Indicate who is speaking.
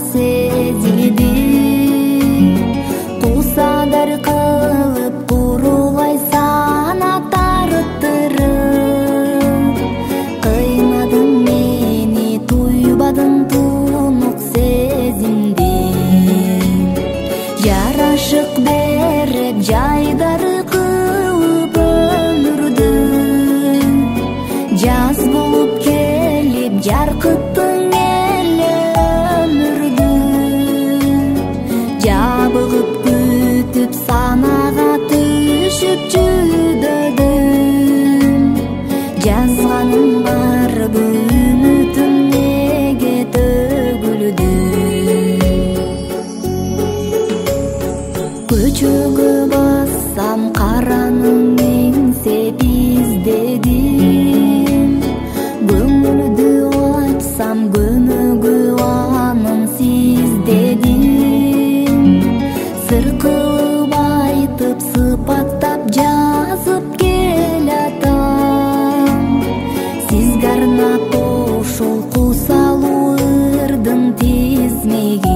Speaker 1: сезилди. Кусадар кылып курулай санат арыттырып, кыйнадың мени, туйбадың тунук сезимди. Жарашык берип жайдары кылып өмүрдү, жаз болуп келип жаркыттың эле өмүрдү. Жабыгып күтүп санага түшүп жүдөдүм, жазганым барбы үмүтүм неге төгүлдү. Көчөгө бассам каранын эңсеп издедим, көңүлдү ачсам көнөгө анын сиздедим. Сыркылып айтып сыпаттап жазып келатам, сизге арнап ошол кусалуу ырдын тизмеги.